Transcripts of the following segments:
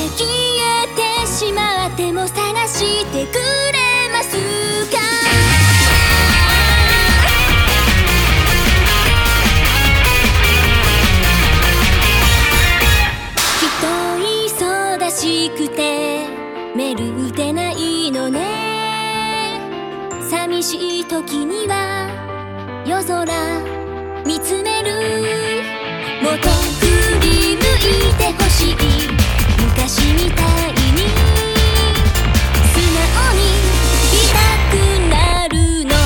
消えてしまっても探してくれますか？人忙しくてメール打てないのね。寂しい時には夜空見つめる。もっと振り向いてほしい昔みたいに素直にいたくなるの。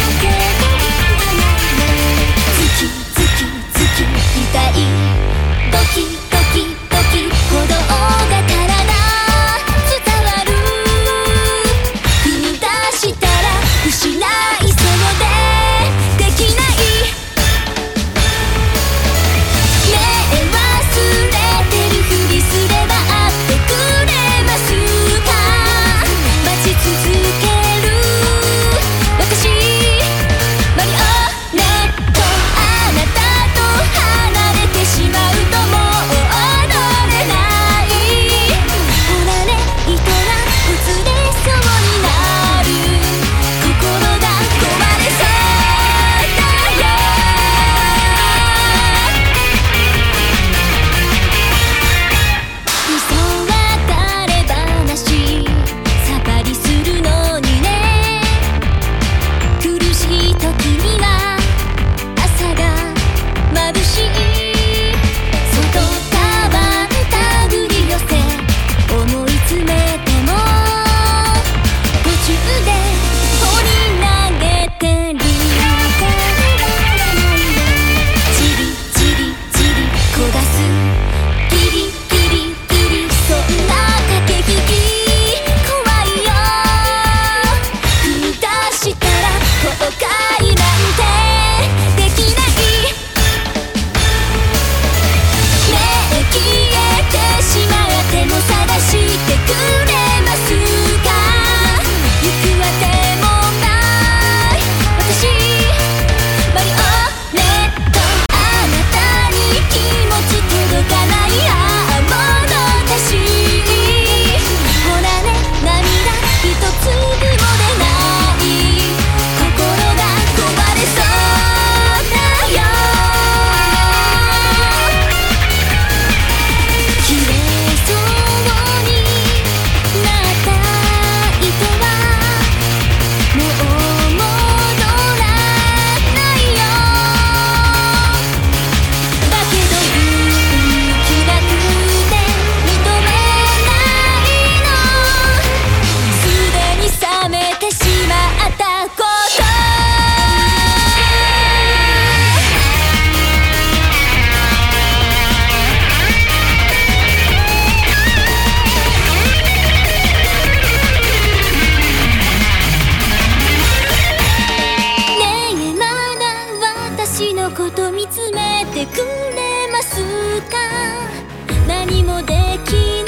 ズキズキズキ痛いドキドキドキ鼓動が体伝わる。踏み出したら失いそうでできない。こと見つめてくれますか？何もでき